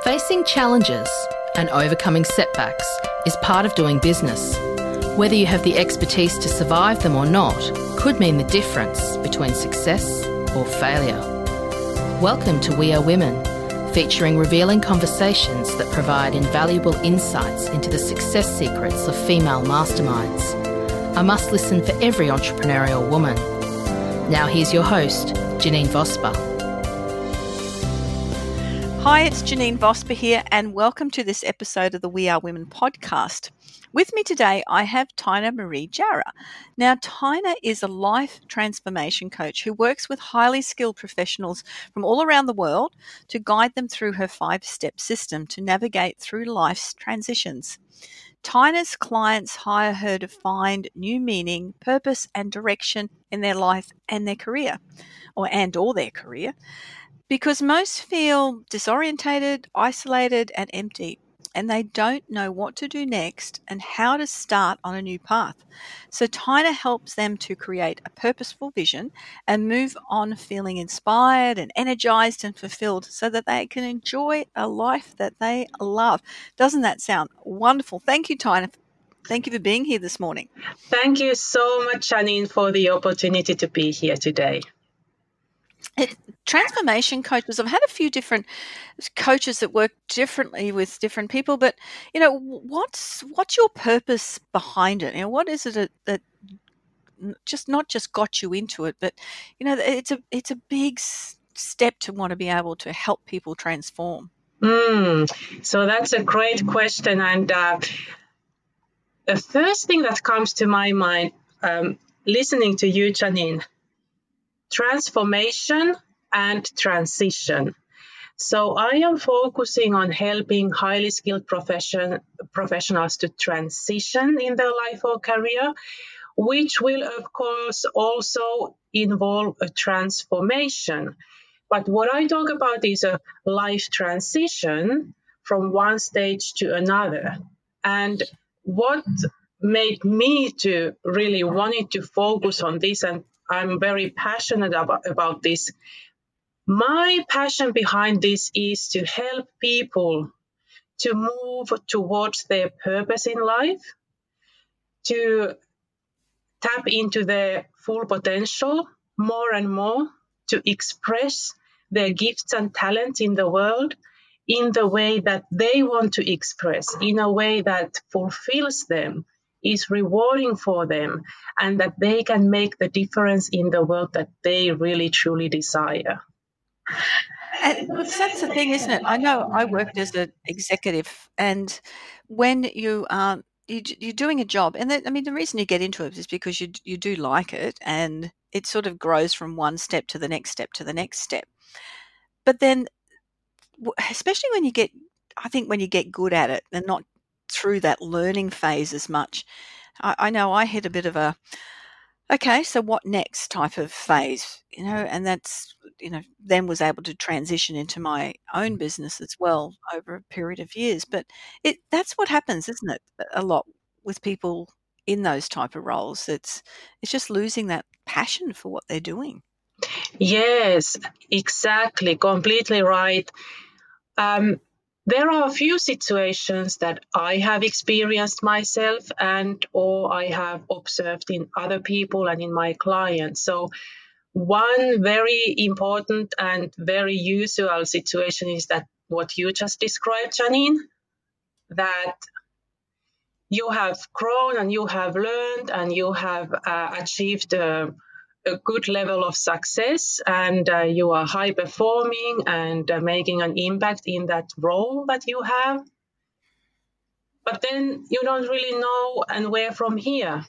Facing challenges and overcoming setbacks is part of doing business. Whether you have the expertise to survive them or not could mean the difference between success or failure. Welcome to We Are Women, featuring revealing conversations that provide invaluable insights into the success secrets of female masterminds. A must listen for every entrepreneurial woman. Now here's your host, Janine Vosper. Hi, it's Janine Vosper here, and welcome to this episode of the We Are Women podcast. With me today, I have Tina Marie Jarrah. Now, Tina is a life transformation coach who works with highly skilled professionals from all around the world to guide them through her 5-step system to navigate through life's transitions. Tina's clients hire her to find new meaning, purpose, and direction in their life and their career, or their career. Because most feel disorientated, isolated, and empty, and they don't know what to do next and how to start on a new path. So Tina helps them to create a purposeful vision and move on feeling inspired and energized and fulfilled so that they can enjoy a life that they love. Doesn't that sound wonderful? Thank you, Tina. Thank you for being here this morning. Thank you so much, Janine, for the opportunity to be here today. Transformation coaches, I've had a few different coaches that work differently with different people, but what's your purpose behind it? What is it that just not just got you into it, but it's a big step to want to be able to help people transform. So that's a great question, and the first thing that comes to my mind, listening to you, Janine, transformation and transition. So I am focusing on helping highly skilled professionals to transition in their life or career, which will, of course, also involve a transformation. But what I talk about is a life transition from one stage to another. And what made me to really wanted to focus on this, and I'm very passionate about this. My passion behind this is to help people to move towards their purpose in life, to tap into their full potential more and more, to express their gifts and talents in the world in the way that they want to express, in a way that fulfills them, is rewarding for them, and that they can make the difference in the world that they really truly desire. And that's the thing, isn't it? I know I worked as an executive, and when you're doing a job, and the reason you get into it is because you do like it, and it sort of grows from one step to the next step to the next step. But then, especially when you get good at it and not through that learning phase as much, I know I hit a bit of a, okay, so what next type of phase, and that's, then was able to transition into my own business as well over a period of years. But that's what happens, isn't it? A lot with people in those type of roles. It's just losing that passion for what they're doing. Yes, exactly. Completely right. There are a few situations that I have experienced myself or I have observed in other people and in my clients. So one very important and very usual situation is that what you just described, Janine, that you have grown and you have learned and you have achieved a good level of success, and you are high performing and making an impact in that role that you have. But then you don't really know and where from here.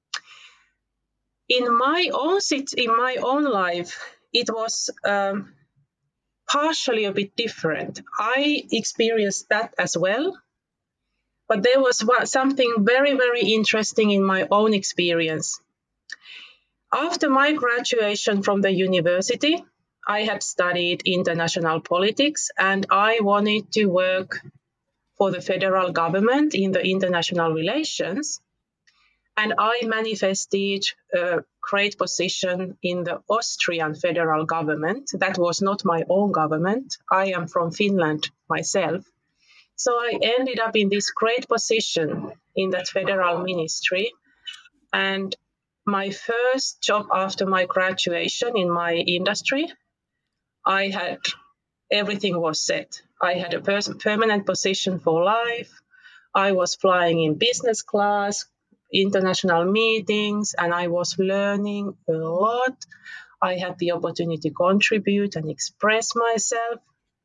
In my own life, it was partially a bit different. I experienced that as well, but there was something very, very interesting in my own experience. After my graduation from the university, I had studied international politics, and I wanted to work for the federal government in the international relations. And I manifested a great position in the Austrian federal government. That was not my own government. I am from Finland myself. So I ended up in this great position in that federal ministry. And my first job after my graduation in my industry, I had everything was set. I had a permanent position for life. I was flying in business class, international meetings, and I was learning a lot. I had the opportunity to contribute and express myself.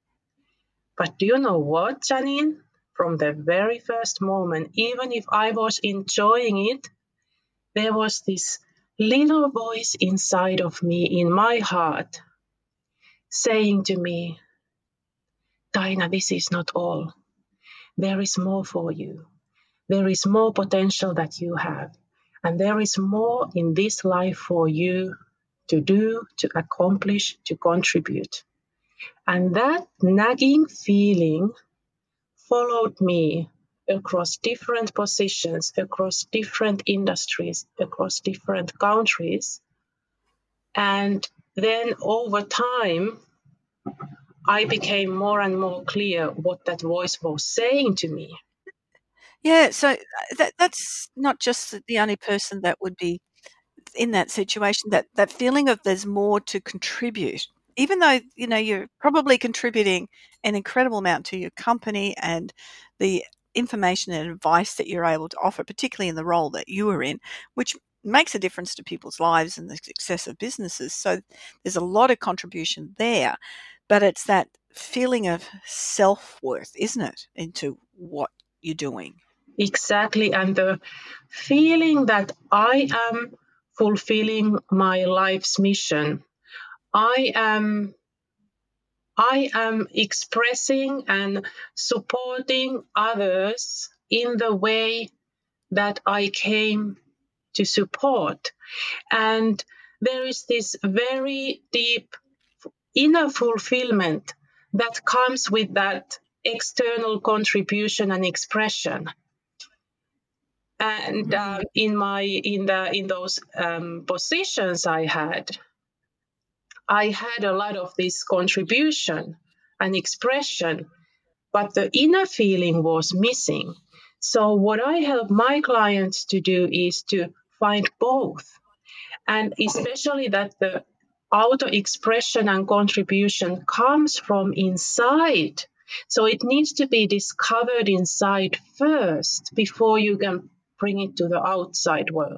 But do you know what, Janine? From the very first moment, even if I was enjoying it, there was this little voice inside of me, in my heart, saying to me, Taina, this is not all. There is more for you. There is more potential that you have. And there is more in this life for you to do, to accomplish, to contribute. And that nagging feeling followed me across different positions, across different industries, across different countries. And then over time, I became more and more clear what that voice was saying to me. Yeah, so that's not just the only person that would be in that situation, that feeling of there's more to contribute, even though, you're probably contributing an incredible amount to your company and the information and advice that you're able to offer, particularly in the role that you are in, which makes a difference to people's lives and the success of businesses. So there's a lot of contribution there, but it's that feeling of self-worth, isn't it, into what you're doing? Exactly. And the feeling that I am fulfilling my life's mission. I am expressing and supporting others in the way that I came to support. And there is this very deep inner fulfillment that comes with that external contribution and expression. And in those positions I had a lot of this contribution and expression, but the inner feeling was missing. So what I help my clients to do is to find both, and especially that the auto expression and contribution comes from inside. So it needs to be discovered inside first before you can bring it to the outside world.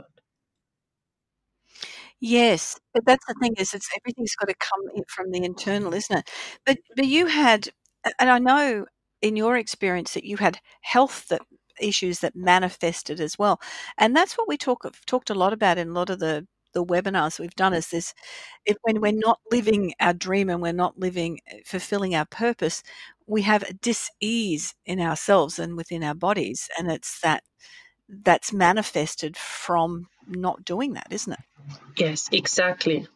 Yes, but that's the thing is everything's got to come from the internal, isn't it? But you had, and I know in your experience that you had health issues that manifested as well, and that's what we talked a lot about in a lot of the webinars we've done. Is this when we're not living our dream and we're not fulfilling our purpose, we have a dis-ease in ourselves and within our bodies, and it's that's manifested from not doing that, isn't it? Yes, exactly.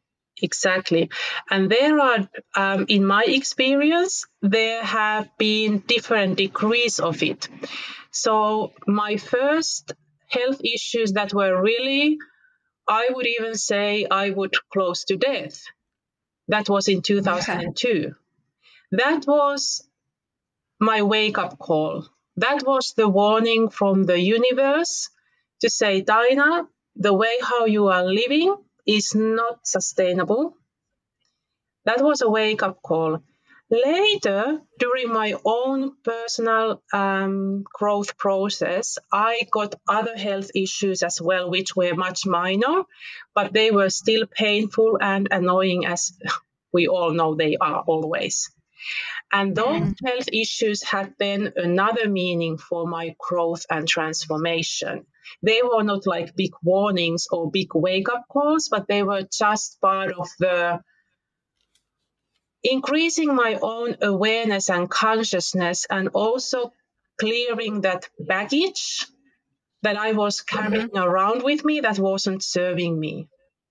And there are, in my experience, there have been different degrees of it. So my first health issues that were really, I would even say I would close to death. That was in 2002. That was my wake-up call. That was the warning from the universe to say, Taina, the way how you are living is not sustainable. That was a wake-up call. Later, during my own personal growth process, I got other health issues as well, which were much minor, but they were still painful and annoying, as we all know they are always. And those health issues had then another meaning for my growth and transformation. They were not like big warnings or big wake-up calls, but they were just part of the increasing my own awareness and consciousness, and also clearing that baggage that I was carrying around with me that wasn't serving me.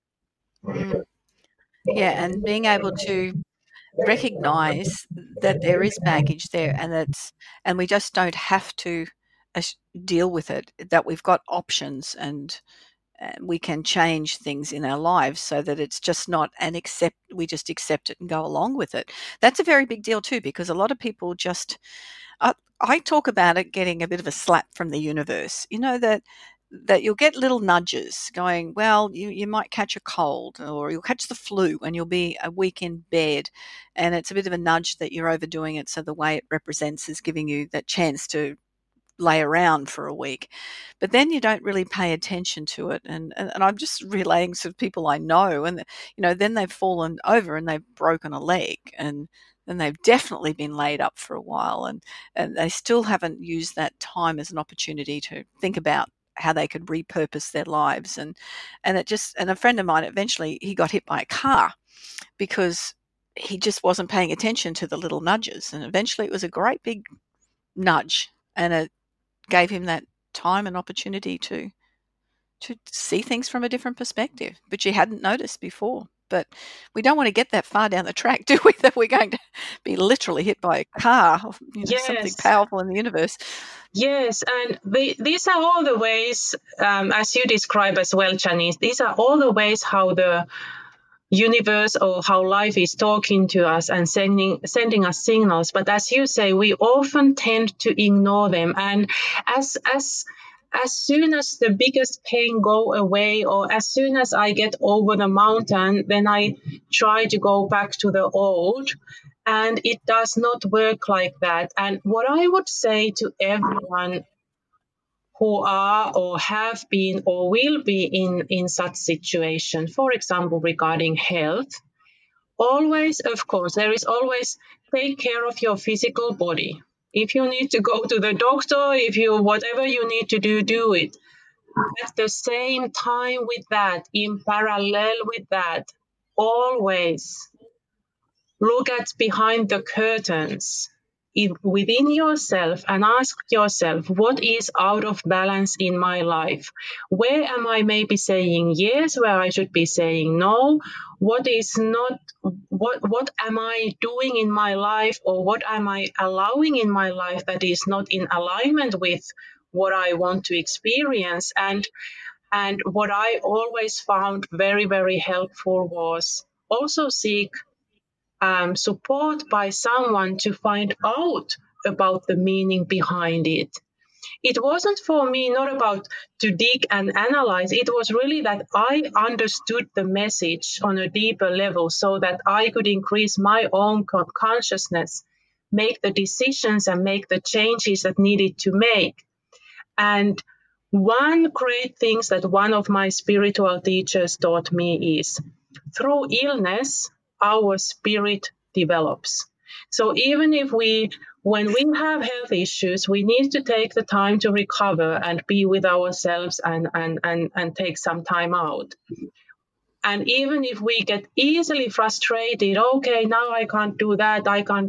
Yeah, and being able to recognize that there is baggage there, and we just don't have to deal with it, that we've got options and we can change things in our lives so that it's just not we just accept it and go along with it. That's a very big deal too, because a lot of people just, I talk about it getting a bit of a slap from the universe, that you'll get little nudges going, well, you might catch a cold or you'll catch the flu and you'll be a week in bed, and it's a bit of a nudge that you're overdoing it, so the way it represents is giving you that chance to lay around for a week, but then you don't really pay attention to it. And I'm just relaying sort of people I know, and then they've fallen over and they've broken a leg, and then they've definitely been laid up for a while, and they still haven't used that time as an opportunity to think about how they could repurpose their lives. And a friend of mine, eventually he got hit by a car because he just wasn't paying attention to the little nudges, and eventually it was a great big nudge, and it gave him that time and opportunity to see things from a different perspective, which he hadn't noticed before. But we don't want to get that far down the track, do we, that we're going to be literally hit by a car, something powerful in the universe. Yes, and these are all the ways, as you describe as well, Janice, these are all the ways how the universe or how life is talking to us and sending us signals. But as you say, we often tend to ignore them. And as soon as the biggest pain go away, or as soon as I get over the mountain, then I try to go back to the old. And it does not work like that. And what I would say to everyone who are or have been or will be in such situation, for example, regarding health, always, of course, there is always take care of your physical body. If you need to go to the doctor, whatever you need to do it. At the same time with that, in parallel with that, always look at behind the curtains within yourself and ask yourself, what is out of balance in my life? Where am I maybe saying yes, where I should be saying no? What is not, what am I doing in my life, or what am I allowing in my life that is not in alignment with what I want to experience? And what I always found very, very helpful was also seek support by someone to find out about the meaning behind it. It wasn't for me not about to dig and analyze. It was really that I understood the message on a deeper level so that I could increase my own consciousness, make the decisions and make the changes that needed to make. And one great thing that one of my spiritual teachers taught me is through illness, our spirit develops. So even if when we have health issues, we need to take the time to recover and be with ourselves and take some time out. And even if we get easily frustrated, okay, now I can't do that.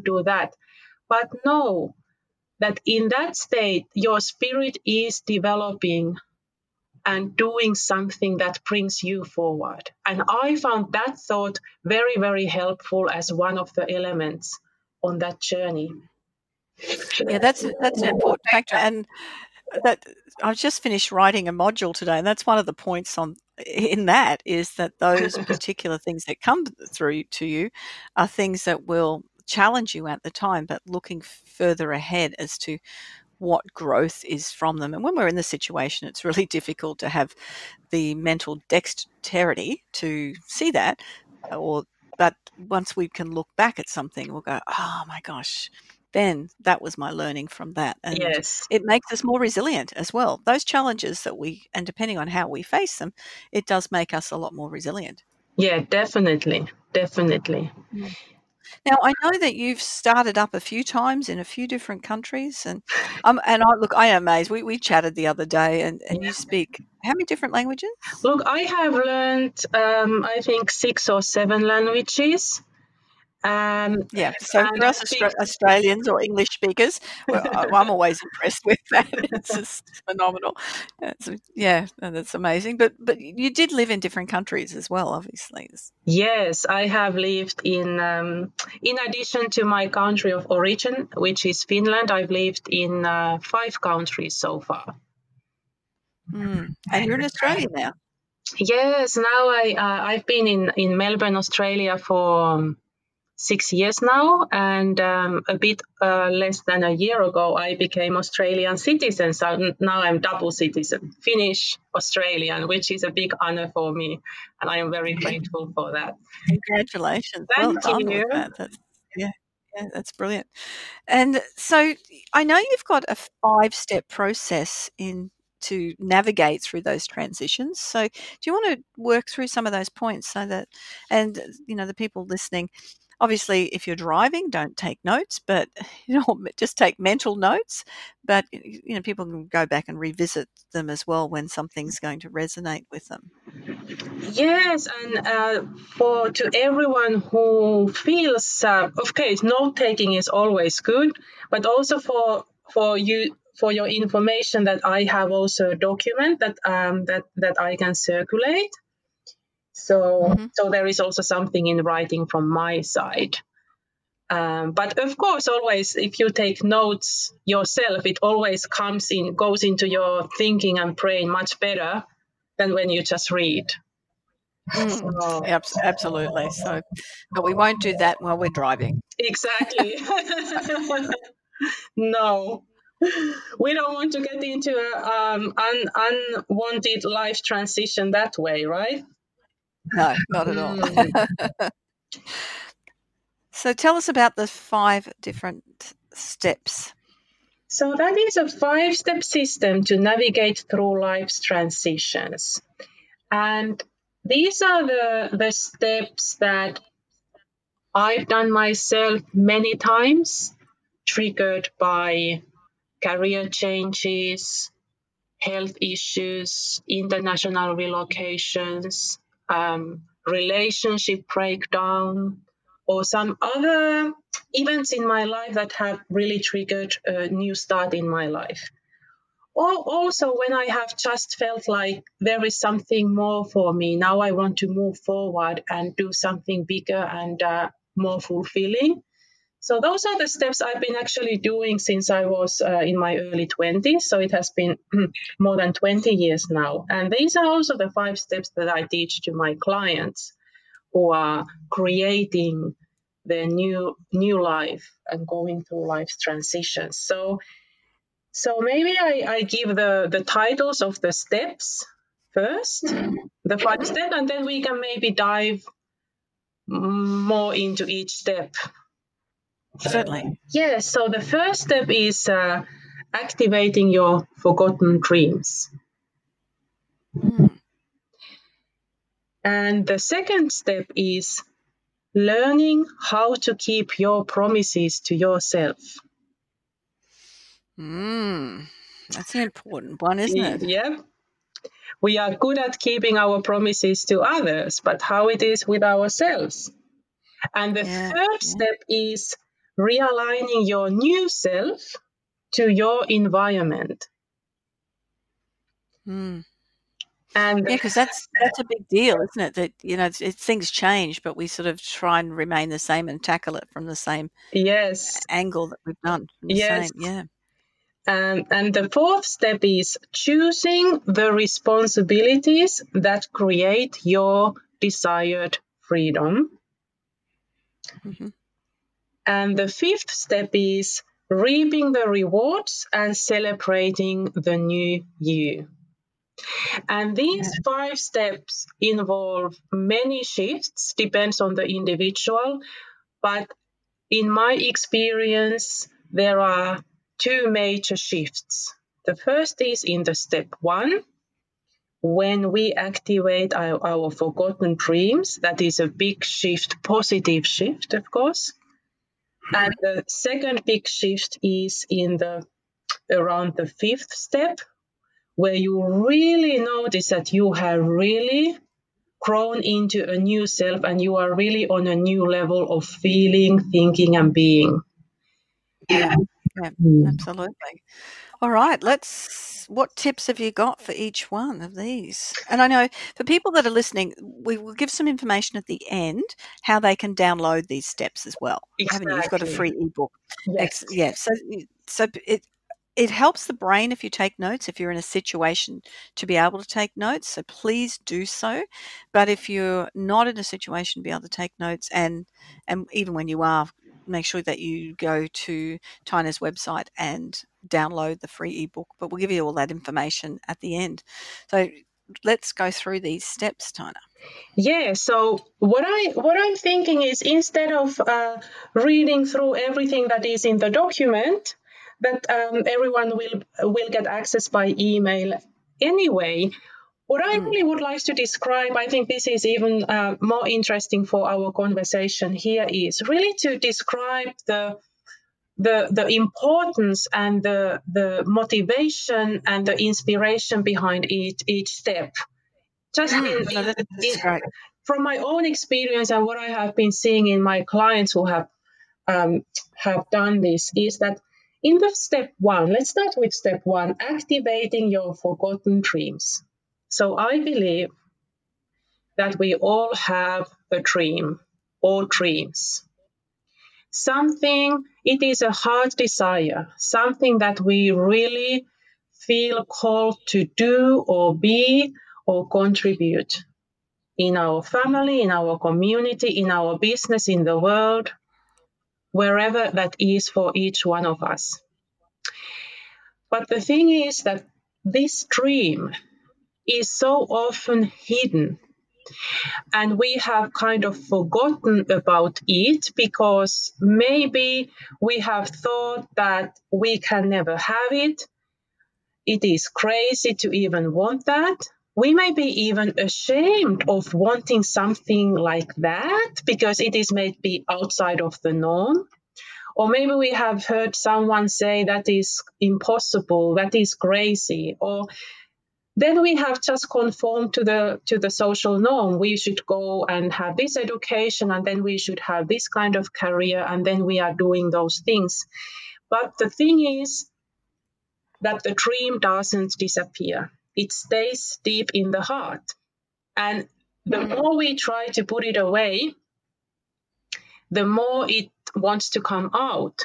But know that in that state, your spirit is developing and doing something that brings you forward. And I found that thought very, very helpful as one of the elements on that journey. Yeah, that's an important factor. And that I've just finished writing a module today, and that's one of the points in that is that those particular things that come through to you are things that will challenge you at the time, but looking further ahead as to what growth is from them. And when we're in the situation, it's really difficult to have the mental dexterity to see that, but once we can look back at something, we'll go, oh my gosh, then that was my learning from that. And yes, it makes us more resilient as well. Those challenges and depending on how we face them, it does make us a lot more resilient. Yeah, definitely. Now, I know that you've started up a few times in a few different countries, and I am amazed. We chatted the other day, and you speak how many different languages? Look, I have learned, I think 6 or 7 languages, Yeah, so and for I us speak. Australians or English speakers, I'm always impressed with that. It's just phenomenal. And that's amazing. But you did live in different countries as well, obviously. Yes, I have lived in addition to my country of origin, which is Finland, I've lived in 5 countries so far. And you're in Australia now. Yes, now I've been in Melbourne, Australia for 6 years now, and a bit less than a year ago, I became Australian citizen. So now I'm double citizen, Finnish, Australian, which is a big honor for me, and I am very grateful for that. Congratulations. Well Thank done you. with that. Yeah, that's brilliant. And so I know you've got a 5-step process to navigate through those transitions. So do you want to work through some of those points so that, and the people listening, obviously if you're driving, don't take notes, but just take mental notes. But people can go back and revisit them as well when something's going to resonate with them. Yes, and to everyone who feels, of course, note taking is always good, but also for your information that I have also a document that I can circulate. So there is also something in writing from my side. But of course, always, if you take notes yourself, it always goes into your thinking and brain much better than when you just read. Absolutely. So, but we won't do that while we're driving. Exactly. No, we don't want to get into an unwanted life transition that way, right? No, not at all. So tell us about the 5 different steps. So that is a 5-step system to navigate through life's transitions. And these are the steps that I've done myself many times, triggered by career changes, health issues, international relocations, relationship breakdown, or some other events in my life that have really triggered a new start in my life. Or also when I have just felt like there is something more for me, now I want to move forward and do something bigger and more fulfilling. So those are the steps I've been actually doing since I was in my early 20s. So it has been more than 20 years now. And these are also the 5 steps that I teach to my clients who are creating their new life and going through life's transitions. So maybe I give the titles of the steps first, the 5 steps, and then we can maybe dive more into each step. Certainly. Yes, so the first step is activating your forgotten dreams. And the second step is learning how to keep your promises to yourself. That's an important one, isn't it? Yeah. We are good at keeping our promises to others, but how it is with ourselves. And the third step is realigning your new self to your environment. And because that's a big deal, isn't it? That things change, but we sort of try and remain the same and tackle it from the same angle that we've done. And the fourth step is choosing the responsibilities that create your desired freedom. And the fifth step is reaping the rewards and celebrating the new you. And these 5 steps involve many shifts, depends on the individual, but in my experience, there are 2 major shifts. The first is in the step 1, when we activate our forgotten dreams. That is a big shift, positive shift, of course. And the second big shift is around the 5th step, where you really notice that you have really grown into a new self, and you are really on a new level of feeling, thinking, and being. Yeah, absolutely. All right, what tips have you got for each one of these? And I know for people that are listening, we will give some information at the end how they can download these steps as well. Haven't you? You've got a free ebook. Yes. Yeah. So it helps the brain if you take notes, if you're in a situation to be able to take notes. So please do so. But if you're not in a situation to be able to take notes, and even when you are, make sure that you go to Tina's website and download the free ebook. But we'll give you all that information at the end. So let's go through these steps, Tina. Yeah, so what I'm thinking is, instead of reading through everything that is in the document, that everyone will get access by email anyway, what I really would like to describe, I think this is even more interesting for our conversation here, is really to describe the importance and the motivation and the inspiration behind each step. Just from my own experience and what I have been seeing in my clients who have done this, is that in the step one, let's start with step one, activating your forgotten dreams. So I believe that we all have a dream or dreams. Something, it is a heart desire, something that we really feel called to do or be or contribute in our family, in our community, in our business, in the world, wherever that is for each one of us. But the thing is that this dream is so often hidden, and we have kind of forgotten about it because maybe we have thought that we can never have it. It is crazy to even want that. We may be even ashamed of wanting something like that because it is maybe outside of the norm. Or maybe we have heard someone say that is impossible, that is crazy. Or then we have just conformed to the social norm. We should go and have this education, and then we should have this kind of career, and then we are doing those things. But the thing is that the dream doesn't disappear. It stays deep in the heart. And the more we try to put it away, the more it wants to come out.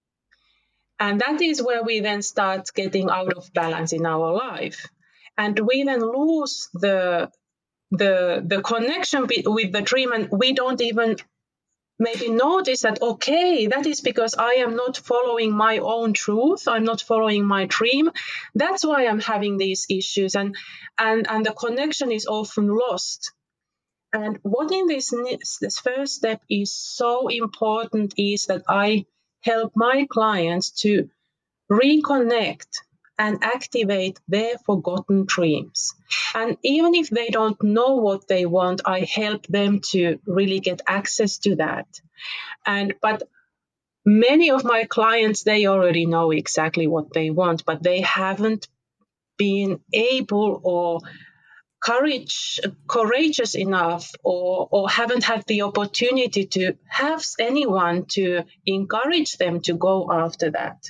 And that is where we then start getting out of balance in our life. And we then lose the connection with the dream, and we don't even maybe notice that, okay, that is because I am not following my own truth. I'm not following my dream. That's why I'm having these issues. And the connection is often lost. And what in this first step is so important is that I help my clients to reconnect and activate their forgotten dreams. And even if they don't know what they want, I help them to really get access to that. But many of my clients, they already know exactly what they want, but they haven't been able or courageous enough or haven't had the opportunity to have anyone to encourage them to go after that.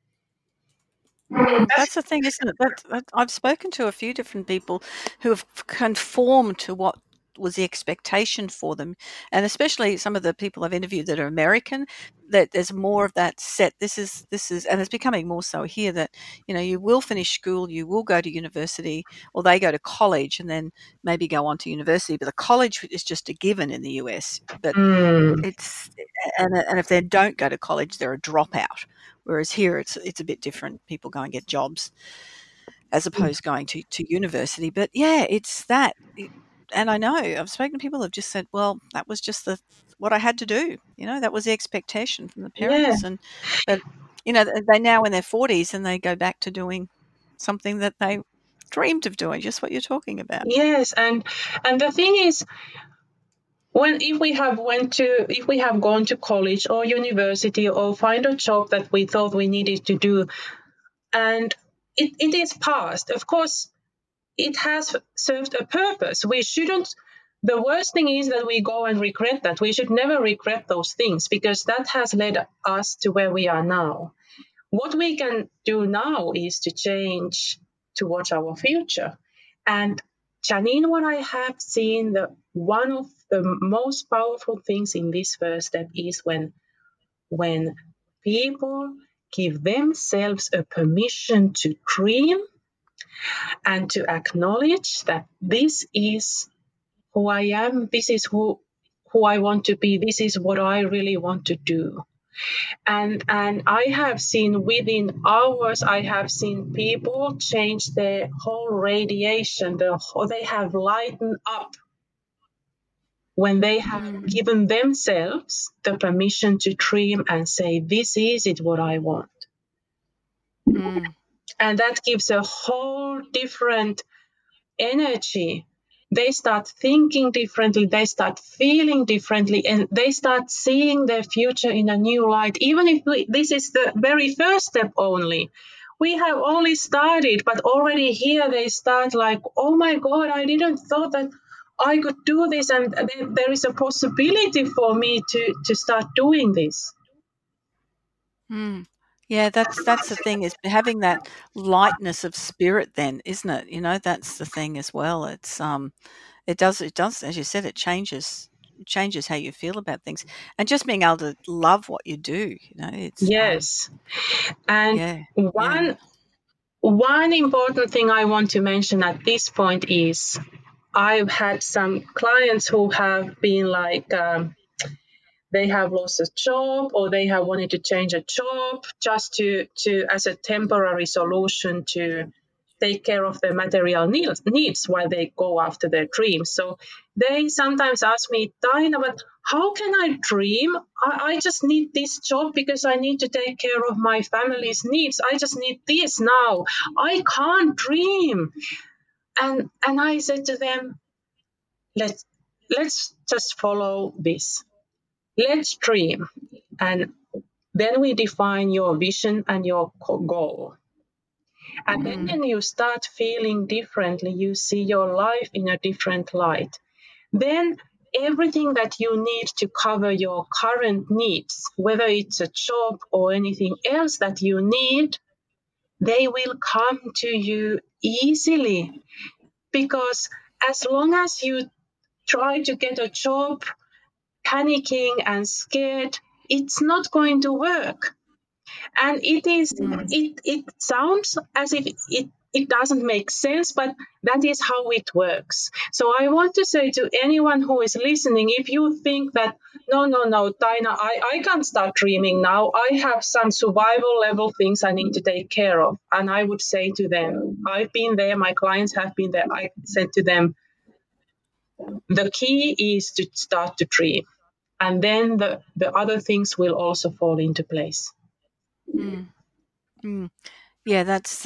That's the thing, isn't it? That I've spoken to a few different people who have conformed to what was the expectation for them, and especially some of the people I've interviewed that are American, that there's more of that set. This is, and it's becoming more so here that, you will finish school, you will go to university, or they go to college and then maybe go on to university, but the college is just a given in the US. But it's, and if they don't go to college, they're a dropout. Whereas here it's a bit different. People go and get jobs as opposed to going to university. But yeah, it's that. And I know I've spoken to people who have just said, well, that was just what I had to do. That was the expectation from the parents. Yeah. But they now in their 40s and they go back to doing something that they dreamed of doing, just what you're talking about. Yes, and the thing is, if we have gone to college or university or find a job that we thought we needed to do, and it is past, of course, it has served a purpose. We shouldn't the worst thing is that we go and regret that. We should never regret those things, because that has led us to where we are now. What we can do now is to change towards our future. And Janine, what I have seen, one of the most powerful things in this first step is when people give themselves a permission to dream and to acknowledge that this is who I am, this is who I want to be, this is what I really want to do. And I have seen within hours, I have seen people change their whole radiation, they have lightened up when they have given themselves the permission to dream and say, this is it what I want. And that gives a whole different energy. They start thinking differently, they start feeling differently, and they start seeing their future in a new light. Even if this is the very first step only. We have only started, but already here they start like, oh my God, I didn't thought that I could do this, and there is a possibility for me to start doing this. Yeah, that's the thing, is having that lightness of spirit then, isn't it? You know, that's the thing as well. It's it does, as you said, it changes how you feel about things, and just being able to love what you do, you know, it's yes. And one important thing I want to mention at this point is I've had some clients who have been like they have lost a job, or they have wanted to change a job just to as a temporary solution to take care of their material needs while they go after their dreams. So they sometimes ask me, Taina, but how can I dream? I just need this job because I need to take care of my family's needs. I just need this now. I can't dream. And I said to them, let's just follow this. Let's dream. And then we define your vision and your goal. And then when you start feeling differently, you see your life in a different light. Then everything that you need to cover your current needs, whether it's a job or anything else that you need, they will come to you easily. Because as long as you try to get a job panicking and scared, it's not going to work. And it sounds as if it doesn't make sense, but that is how it works. So I want to say to anyone who is listening, if you think that, no, Taina, I can't start dreaming now. I have some survival level things I need to take care of. And I would say to them, I've been there, my clients have been there. I said to them, the key is to start to dream. And then the other things will also fall into place. Yeah, that's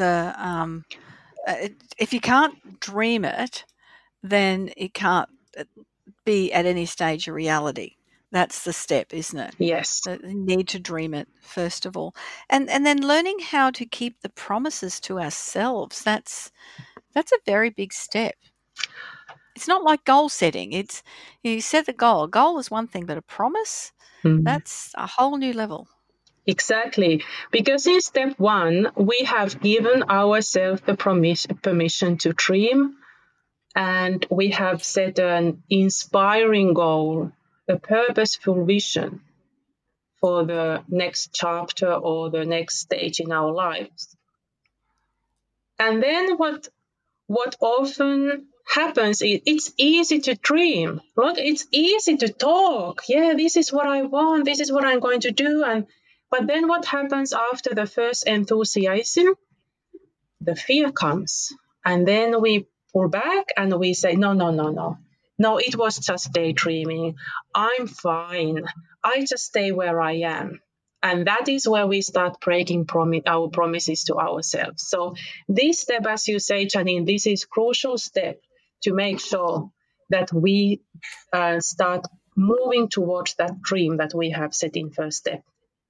if you can't dream it, then it can't be at any stage a reality. That's the step, isn't it? Yes. You need to dream it first of all, and then learning how to keep the promises to ourselves. That's a very big step. It's not like goal setting. It's, you set the goal. A goal is one thing, but a promise, that's a whole new level. Exactly. Because in step 1, we have given ourselves the permission to dream, and we have set an inspiring goal, a purposeful vision for the next chapter or the next stage in our lives. And then what often happens is it's easy to dream. Look, it's easy to talk. Yeah, this is what I want. This is what I'm going to do. But then what happens after the first enthusiasm? The fear comes. And then we pull back and we say, no. No, it was just daydreaming. I'm fine. I just stay where I am. And that is where we start breaking our promises to ourselves. So this step, as you say, Janine, this is crucial step to make sure that we start moving towards that dream that we have set in first step.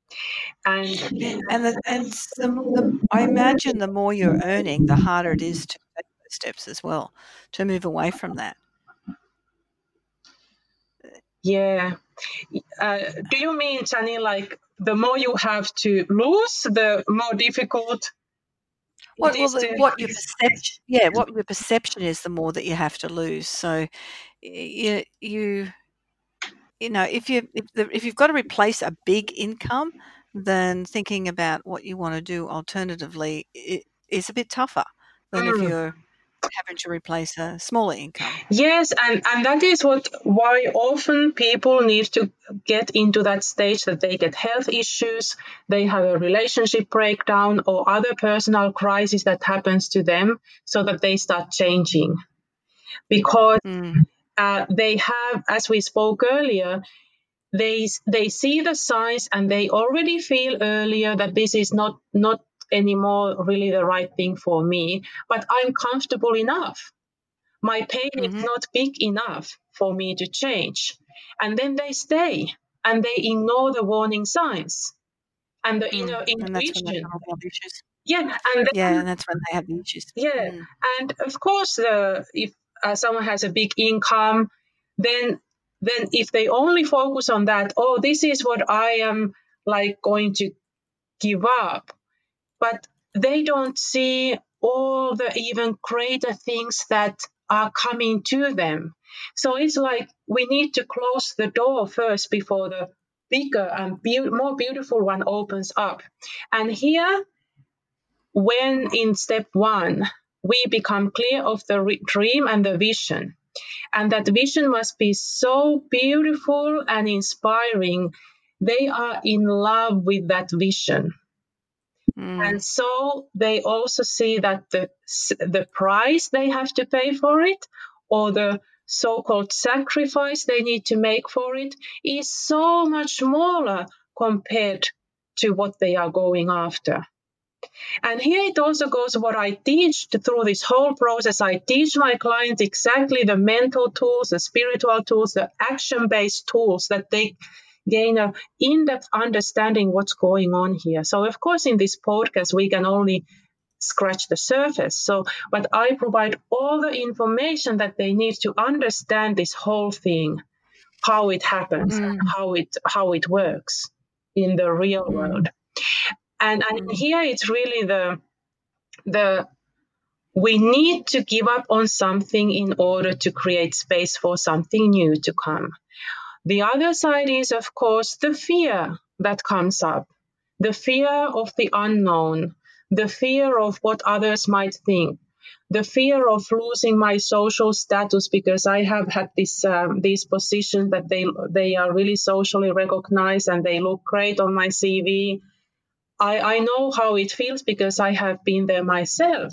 I imagine the more you're earning, the harder it is to take those steps as well, to move away from that. Yeah. Do you mean, Janine, like the more you have to lose, the more difficult it is to? What your perception is, the more that you have to lose. So you know, if you've got to replace a big income, then thinking about what you want to do alternatively is a bit tougher than if you're having to replace a smaller income. Yes, and that is why often people need to get into that stage that they get health issues, they have a relationship breakdown or other personal crisis that happens to them, so that they start changing. Because they have, as we spoke earlier, they see the signs and they already feel earlier that this is not anymore really the right thing for me, but I'm comfortable enough. My pain is not big enough for me to change. And then they stay and they ignore the warning signs and the inner intuition. Yeah, and that's when they have the issues. Yeah, and of course, if someone has a big income, then if they only focus on that, oh, this is what I am like going to give up, but they don't see all the even greater things that are coming to them. So it's like we need to close the door first before the bigger and more beautiful one opens up. And here, when in step 1, we become clear of the dream and the vision, and that vision must be so beautiful and inspiring, they are in love with that vision. And so they also see that the price they have to pay for it, or the so-called sacrifice they need to make for it, is so much smaller compared to what they are going after. And here it also goes what I teach through this whole process. I teach my clients exactly the mental tools, the spiritual tools, the action-based tools that they gain an in-depth understanding what's going on here. So, of course, in this podcast, we can only scratch the surface. But I provide all the information that they need to understand this whole thing, how it happens, and how it works in the real world. And here it's really the we need to give up on something in order to create space for something new to come. The other side is, of course, the fear that comes up, the fear of the unknown, the fear of what others might think, the fear of losing my social status because I have had these positions that they are really socially recognized and they look great on my CV. I know how it feels because I have been there myself.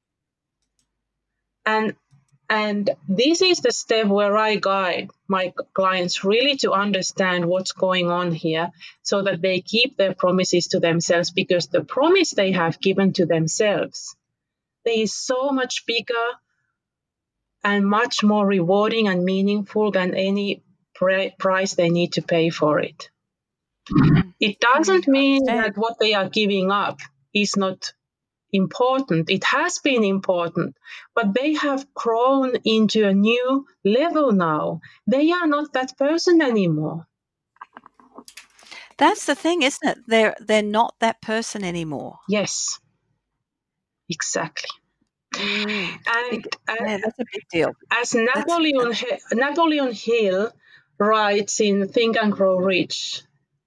And this is the step where I guide my clients really to understand what's going on here so that they keep their promises to themselves, because the promise they have given to themselves is so much bigger and much more rewarding and meaningful than any price they need to pay for it. It doesn't mean that what they are giving up is not important. It has been important, but they have grown into a new level now. They are not that person anymore. That's the thing, isn't it? They're not that person anymore. Yes, exactly. And that's a big deal. As Napoleon Hill writes in Think and Grow Rich,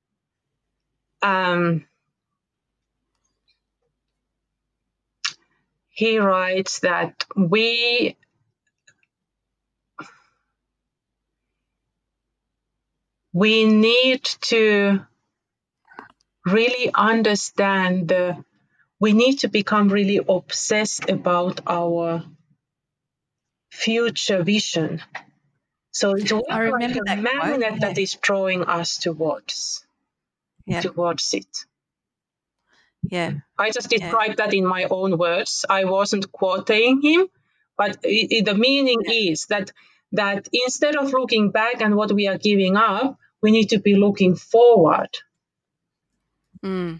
he writes that we need to really understand we need to become really obsessed about our future vision. So it's like a magnet that is drawing us towards it. Yeah. I just described that in my own words. I wasn't quoting him, but the meaning is that instead of looking back and what we are giving up, we need to be looking forward.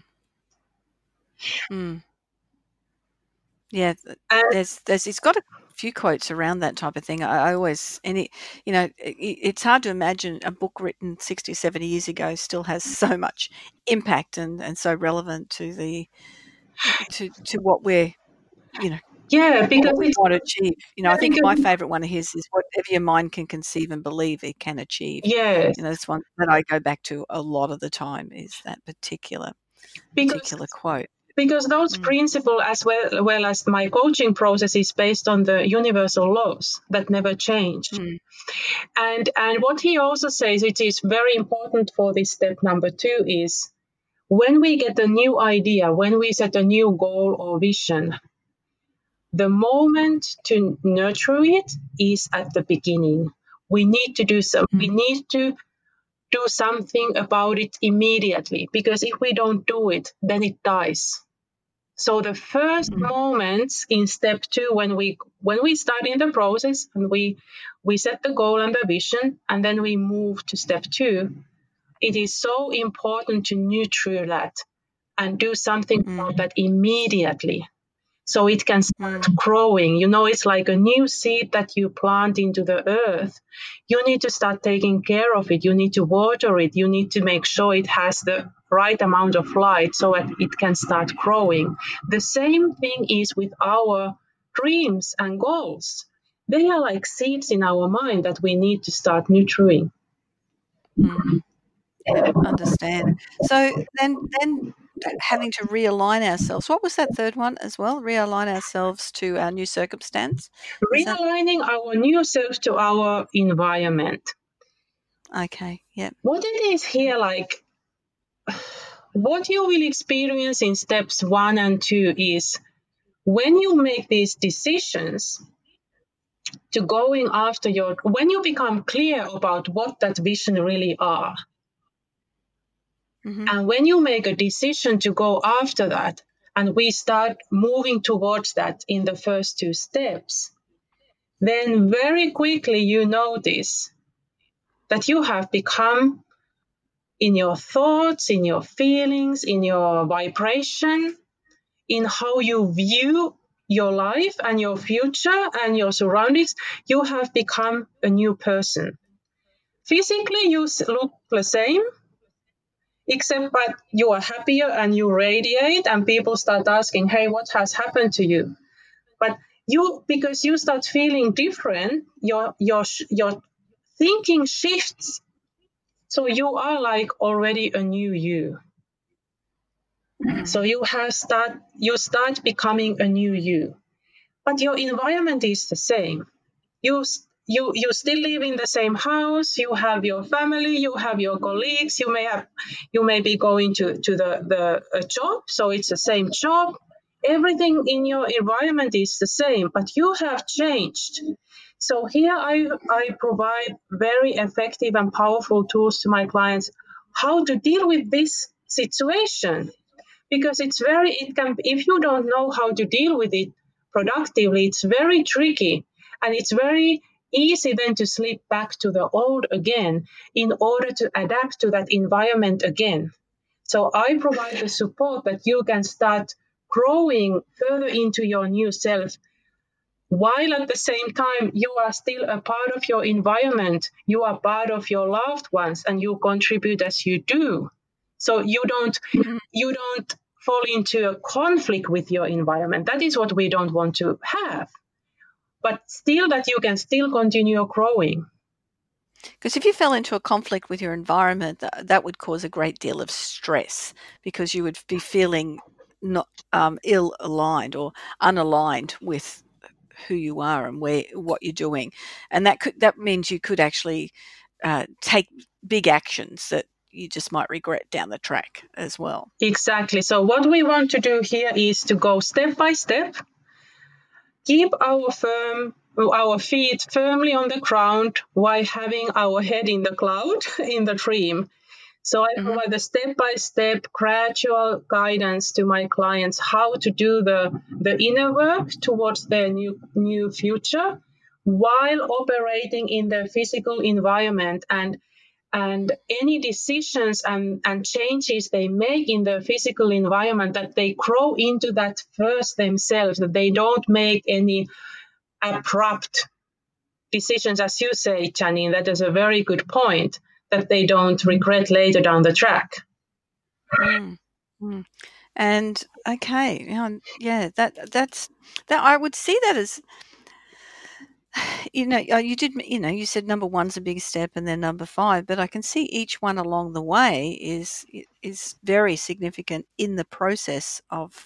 Yeah, it's got to few quotes around that type of thing. I always, it's hard to imagine a book written 60, 70 years ago still has so much impact and so relevant to to what we're, because what we want to achieve. I think because, my favourite one of his is whatever your mind can conceive and believe it can achieve. yes, That's one that I go back to a lot of the time, is that particular quote. Because those principles, as well as my coaching process, is based on the universal laws that never change. And what he also says, it is very important for this step number 2, is when we get a new idea, when we set a new goal or vision, the moment to nurture it is at the beginning. We need to do some. We need to do something about it immediately, because if we don't do it, then it dies. So the first moments in step 2, when we start in the process and we set the goal and the vision, and then we move to step 2, it is so important to nurture that and do something about that immediately, so it can start growing. It's like a new seed that you plant into the earth. You need to start taking care of it. You need to water it. You need to make sure it has the right amount of light so that it can start growing. The same thing is with our dreams and goals. They are like seeds in our mind that we need to start nurturing. Yeah, understand. So then having to realign ourselves. What was that third one as well? Realign ourselves to our new circumstance? Realigning our new self to our environment. Okay, yeah. What it is here, like, what you will experience in steps 1 and 2 is when you make these decisions to going after when you become clear about what that vision really are, and when you make a decision to go after that, and we start moving towards that in the first 2 steps, then very quickly you notice that you have become, in your thoughts, in your feelings, in your vibration, in how you view your life and your future and your surroundings, you have become a new person. Physically, you look the same, except that you are happier and you radiate, and people start asking, hey, what has happened to you? But because you start feeling different, your thinking shifts. So you are like already a new you. So you start becoming a new you. But your environment is the same. You still live in the same house. You have your family. You have your colleagues. You may be going to the job. So it's the same job. Everything in your environment is the same, but you have changed. So here I provide very effective and powerful tools to my clients how to deal with this situation, because if you don't know how to deal with it productively, it's very tricky, and it's very easy then to slip back to the old again in order to adapt to that environment again. So I provide the support that you can start growing further into your new self, while at the same time you are still a part of your environment, you are part of your loved ones, and you contribute as you do. So you don't fall into a conflict with your environment. That is what we don't want to have. But still that you can still continue growing. Because if you fell into a conflict with your environment, that would cause a great deal of stress, because you would be feeling not ill-aligned or unaligned with who you are and what you're doing, and that means you could actually take big actions that you just might regret down the track as well. Exactly. So what we want to do here is to go step by step, keep our feet firmly on the ground while having our head in the cloud, in the dream. So I provide the step-by-step gradual guidance to my clients how to do the inner work towards their new future while operating in their physical environment, and any decisions and changes they make in their physical environment, that they grow into that first themselves, that they don't make any abrupt decisions, as you say, Janine. That is a very good point, that they don't regret later down the track. Mm. Mm. And okay, that's that. I would see that as, you said number one's a big step, and then number 5, but I can see each one along the way is very significant in the process of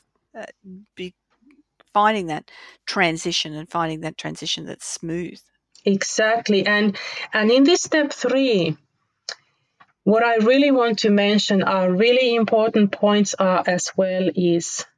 finding that transition that's smooth. Exactly, and in this step 3. What I really want to mention are really important points as well is,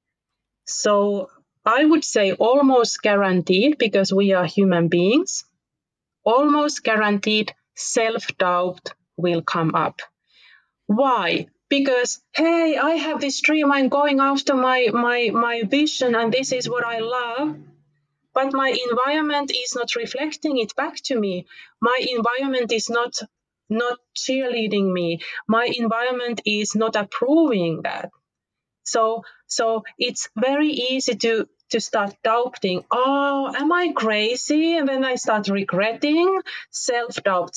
so I would say almost guaranteed, because we are human beings, almost guaranteed self-doubt will come up. Why? Because, hey, I have this dream, I'm going after my vision, and this is what I love, but my environment is not reflecting it back to me. My environment is not cheerleading me. My environment is not approving that. So it's very easy to start doubting. Oh, am I crazy? And then I start regretting. Self-doubt.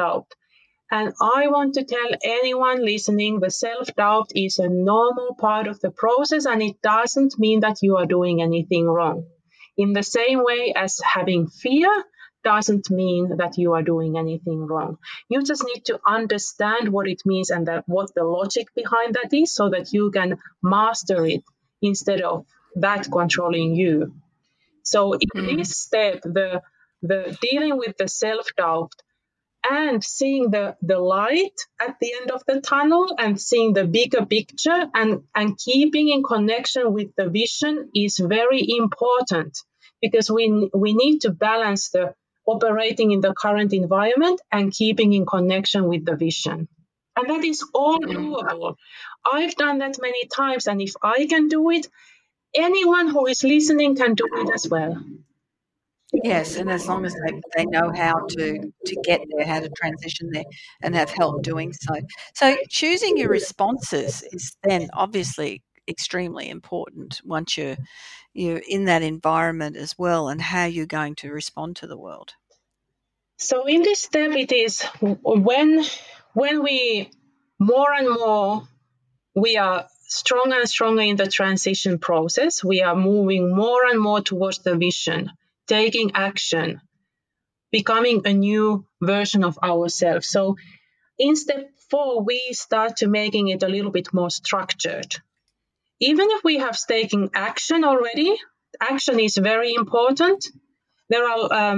And I want to tell anyone listening, the self-doubt is a normal part of the process, and it doesn't mean that you are doing anything wrong. In the same way as having fear doesn't mean that you are doing anything wrong. You just need to understand what it means and what the logic behind that is, so that you can master it instead of that controlling you. So in this step, the dealing with the self-doubt and seeing the light at the end of the tunnel and seeing the bigger picture and keeping in connection with the vision is very important, because we need to balance the operating in the current environment and keeping in connection with the vision. And that is all doable. I've done that many times, and if I can do it, anyone who is listening can do it as well. Yes, and as long as they know how to get there, how to transition there, and have help doing so. So choosing your responses is then obviously extremely important once you're in that environment as well, and how you're going to respond to the world. So in this step, it is when we more and more we are stronger and stronger in the transition process, we are moving more and more towards the vision, taking action, becoming a new version of ourselves. So in step 4, we start to making it a little bit more structured. Even if we have taken action already, action is very important. There are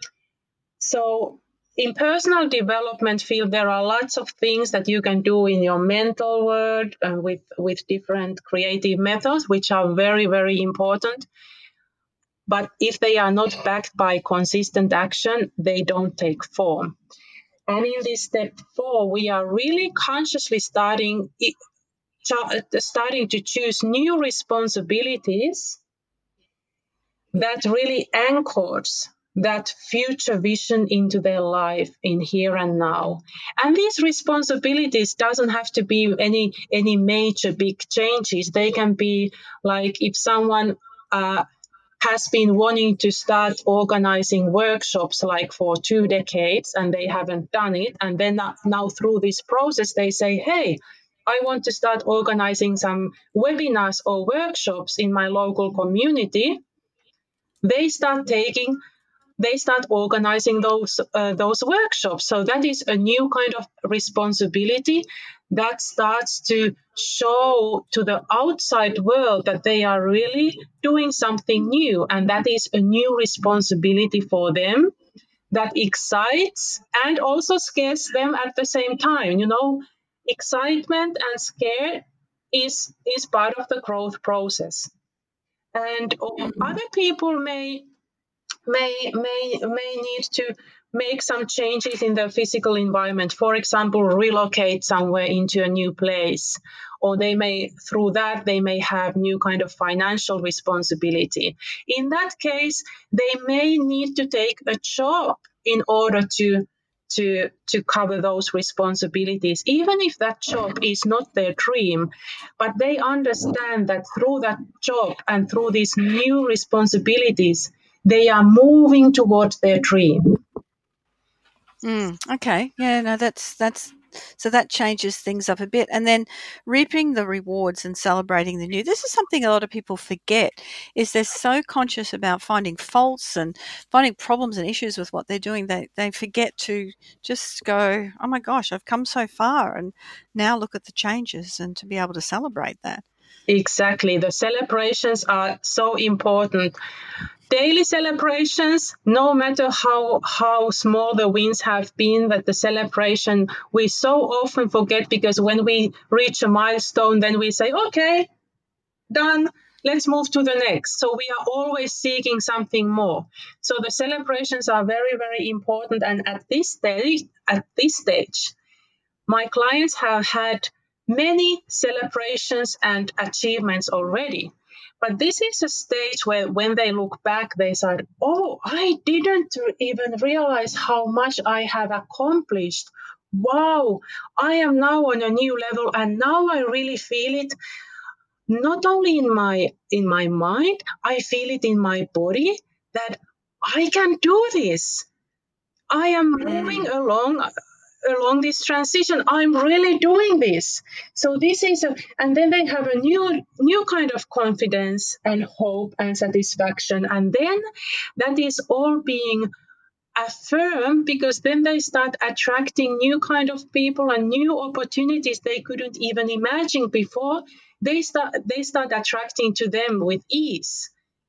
so in personal development field, there are lots of things that you can do in your mental world with different creative methods, which are very, very important. But if they are not backed by consistent action, they don't take form. And in this step 4, we are really consciously starting to choose new responsibilities that really anchors that future vision into their life in here and now. And these responsibilities doesn't have to be any major big changes. They can be like if someone has been wanting to start organizing workshops like for 2 decades and they haven't done it. And then now through this process, they say, hey, I want to start organizing some webinars or workshops in my local community. They start organizing those workshops. So that is a new kind of responsibility that starts to show to the outside world that they are really doing something new. And that is a new responsibility for them that excites and also scares them at the same time. You know, excitement and scare is part of the growth process. And other people may need to make some changes in the physical environment. For example, relocate somewhere into a new place, or they may have new kind of financial responsibility. In that case, they may need to take a job in order to cover those responsibilities, even if that job is not their dream. But they understand that through that job and through these new responsibilities, they are moving towards their dream. Okay. Yeah, no, that's so that changes things up a bit. And then reaping the rewards and celebrating the new. This is something a lot of people forget, is they're so conscious about finding faults and finding problems and issues with what they're doing. They forget to just go, oh my gosh, I've come so far and now look at the changes, and to be able to celebrate that. Exactly. The celebrations are so important. Daily celebrations, no matter how small the wins have been, that the celebration we so often forget, because when we reach a milestone, then we say, okay, done, let's move to the next. So we are always seeking something more. So the celebrations are very, very important. And at this stage, my clients have had many celebrations and achievements already. But this is a stage where when they look back, they said, oh, I didn't even realize how much I have accomplished. Wow, I am now on a new level, and now I really feel it not only in my mind, I feel it in my body that I can do this. I am moving along this transition. I'm really doing this. So this is and then they have a new kind of confidence and hope and satisfaction. And then that is all being affirmed, because then they start attracting new kind of people and new opportunities they couldn't even imagine before. They start attracting to them with ease.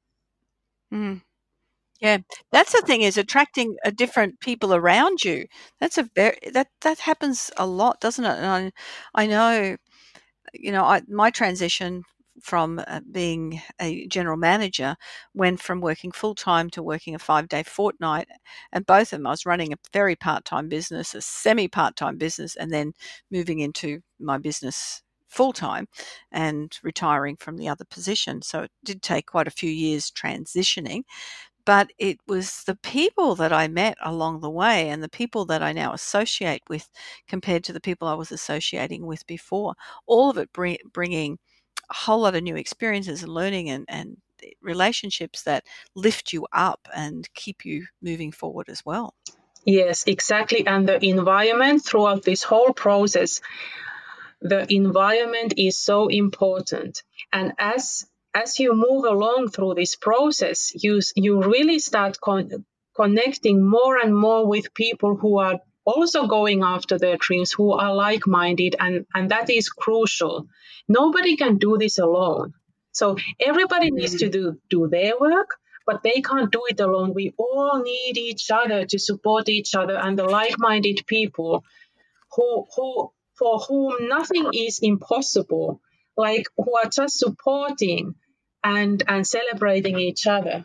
Yeah, that's the thing, is attracting different people around you. That's that happens a lot, doesn't it? And I know, my transition from being a general manager went from working full time to working a 5-day fortnight, and both of them, I was running a very part-time business, a semi part-time business, and then moving into my business full time and retiring from the other position. So it did take quite a few years transitioning. But it was the people that I met along the way, and the people that I now associate with compared to the people I was associating with before, all of it bringing a whole lot of new experiences and learning and relationships that lift you up and keep you moving forward as well. Yes, exactly. And the environment throughout this whole process, the environment is so important. And as you move along through this process, you really start connecting more and more with people who are also going after their dreams, who are like-minded, and that is crucial. Nobody can do this alone. So everybody needs to do their work, but they can't do it alone. We all need each other to support each other, and the like-minded people who for whom nothing is impossible, like who are just supporting and celebrating each other.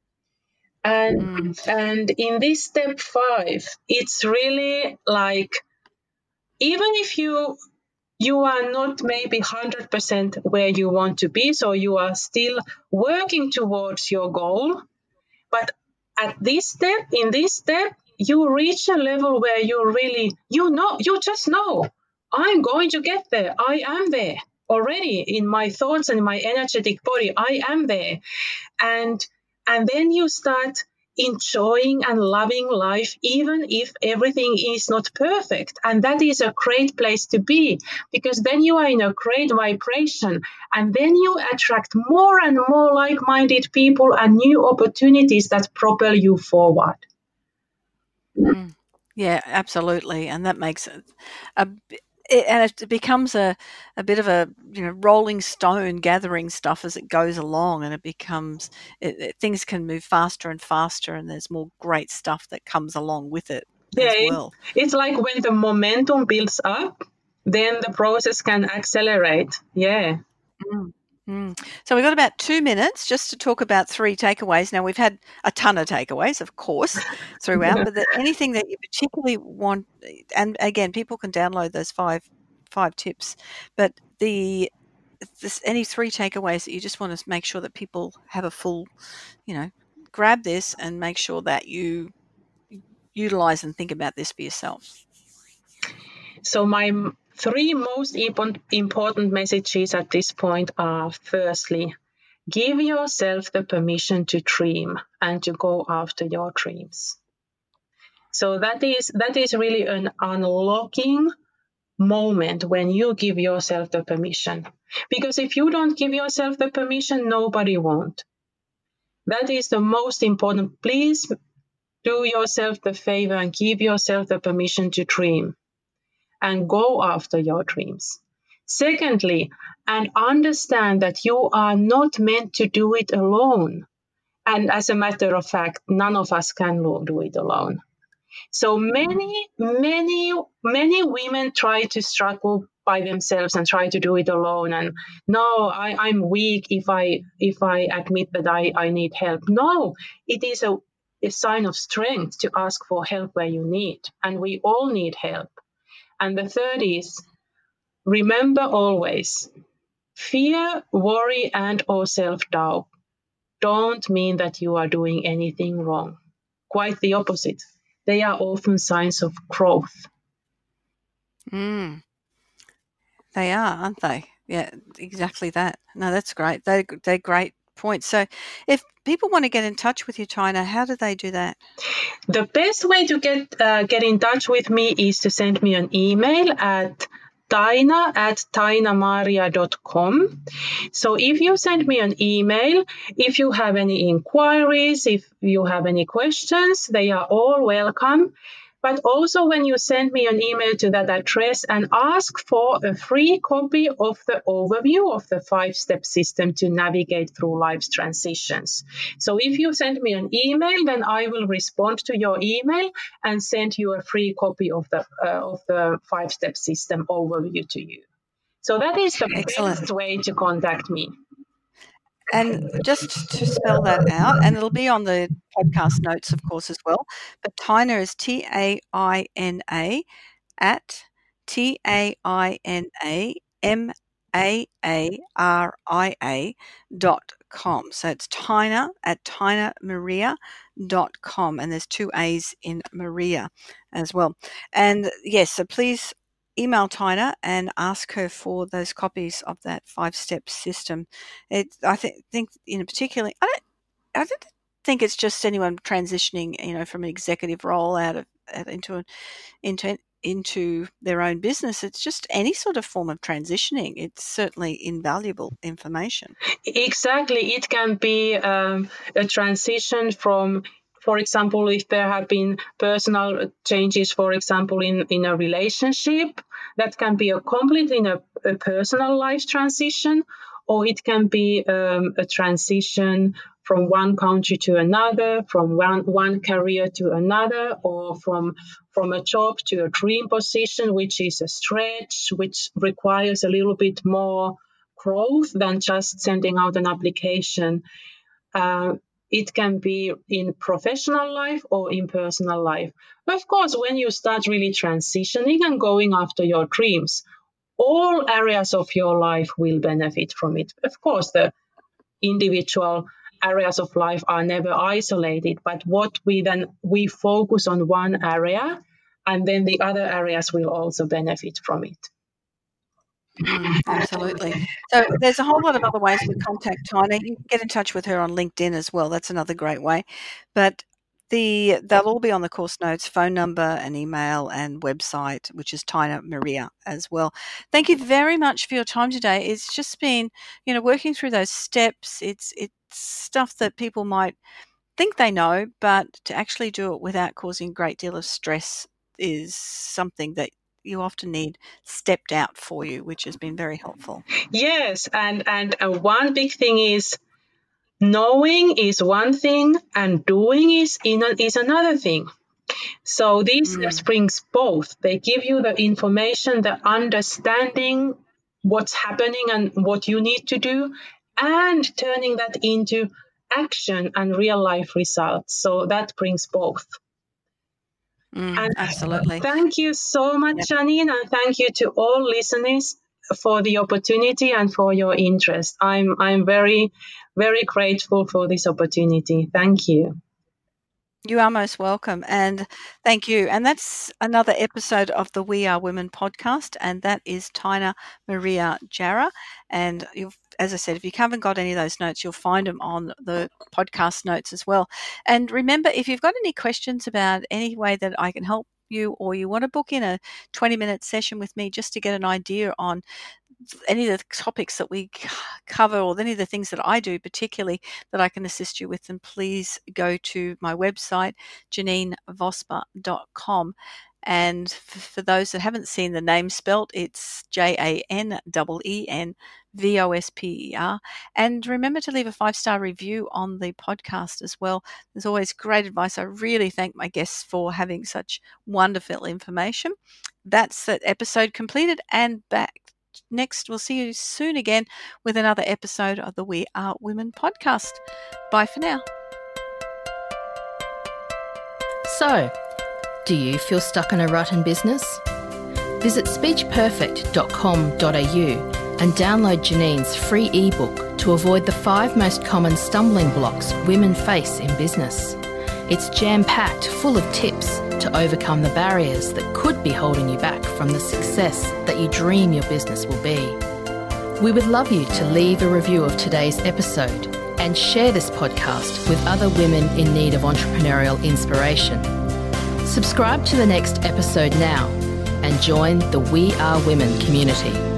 And in this step 5, it's really like, even if you are not maybe 100% where you want to be, so you are still working towards your goal, but in this step, you reach a level where you really, you just know, I'm going to get there. I am there already in my thoughts and my energetic body. I am there. And then you start enjoying and loving life, even if everything is not perfect. And that is a great place to be, because then you are in a great vibration, and then you attract more and more like-minded people and new opportunities that propel you forward. Yeah, absolutely. And that makes it it becomes a bit of a rolling stone, gathering stuff as it goes along, and it becomes things can move faster and faster, and there's more great stuff that comes along with it as well. It's like when the momentum builds up, then the process can accelerate. Yeah. So we've got about 2 minutes just to talk about 3 takeaways. Now, we've had a ton of takeaways, of course, throughout, but anything that you particularly want, and again, people can download those five tips, but any 3 takeaways that you just want to make sure that people have a full, grab this and make sure that you utilize and think about this for yourself. So my 3 most important messages at this point are: firstly, Give yourself the permission to dream and to go after your dreams. So that is really an unlocking moment when you give yourself the permission. Because if you don't give yourself the permission, nobody won't. That is the most important. Please do yourself the favor and give yourself the permission to dream and go after your dreams. Secondly, and understand that you are not meant to do it alone. And as a matter of fact, none of us can do it alone. So many women try to struggle by themselves and try to do it alone. And no, I'm weak if I admit that I need help. No, it is a sign of strength to ask for help where you need. And we all need help. And the third is, remember always, fear, worry, and or self-doubt don't mean that you are doing anything wrong. Quite the opposite. They are often signs of growth. They are, aren't they? Yeah, exactly that. No, that's great. They're great points. So if people want to get in touch with you, Taina, how do they do that? The best way to get in touch with me is to send me an email at taina@tainamaria.com. So if you send me an email, if you have any inquiries, if you have any questions, they are all welcome. But also when you send me an email to that address and ask for a free copy of the overview of the 5-step system to navigate through life's transitions. So if you send me an email, then I will respond to your email and send you a free copy of the 5-step system overview to you. So that is the best way to contact me. And just to spell that out, and it'll be on the podcast notes, of course, as well. But Taina is TAINA at TAINAMAARIA.com. So it's Taina at tainamaria.com. And there's 2 A's in Maria as well. And yes, so please email Taina and ask her for those copies of that 5-step system. I think particularly, I don't think it's just anyone transitioning, from an executive role out into their own business. It's just any sort of form of transitioning. It's certainly invaluable information. Exactly, it can be a transition from. For example, if there have been personal changes, for example, in a relationship, that can be a completely a personal life transition, or it can be a transition from one country to another, from one career to another, or from a job to a dream position, which is a stretch, which requires a little bit more growth than just sending out an application. It can be in professional life or in personal life. Of course, when you start really transitioning and going after your dreams, all areas of your life will benefit from it. Of course, the individual areas of life are never isolated, but what we focus on one area, and then the other areas will also benefit from it. Absolutely. So there's a whole lot of other ways to contact Taina. You can get in touch with her on LinkedIn as well. That's another great way. But they'll all be on the course notes, phone number and email and website, which is Taina Maria as well. Thank you very much for your time today. It's just been, working through those steps. It's stuff that people might think they know, but to actually do it without causing a great deal of stress is something that you often need stepped out for you, which has been very helpful. Yes, and one big thing is knowing is one thing and doing is another thing. So these steps brings both. They give you the information, the understanding what's happening and what you need to do, and turning that into action and real life results. So that brings both. Absolutely. Thank you so much, Janine, and thank you to all listeners for the opportunity and for your interest. I'm very, very grateful for this opportunity. Thank you. You are most welcome, and thank you. And that's another episode of the We Are Women podcast, and that is Tina Maria Jarrah. And as I said, if you haven't got any of those notes, you'll find them on the podcast notes as well. And remember, if you've got any questions about any way that I can help you, or you want to book in a 20-minute session with me just to get an idea on any of the topics that we cover, or any of the things that I do particularly that I can assist you with, then please go to my website, JanineVosper.com. And for those that haven't seen the name spelt, it's JANEENVOSPER. And remember to leave a 5-star review on the podcast as well. There's always great advice. I really thank my guests for having such wonderful information. That's that episode completed and back. Next, we'll see you soon again with another episode of the We Are Women podcast. Bye for now. So, do you feel stuck in a rut in business? Visit speechperfect.com.au and download Janine's free ebook to avoid the 5 most common stumbling blocks women face in business. It's jam-packed full of tips to overcome the barriers that could be holding you back from the success that you dream your business will be. We would love you to leave a review of today's episode and share this podcast with other women in need of entrepreneurial inspiration. Subscribe to the next episode now and join the We Are Women community.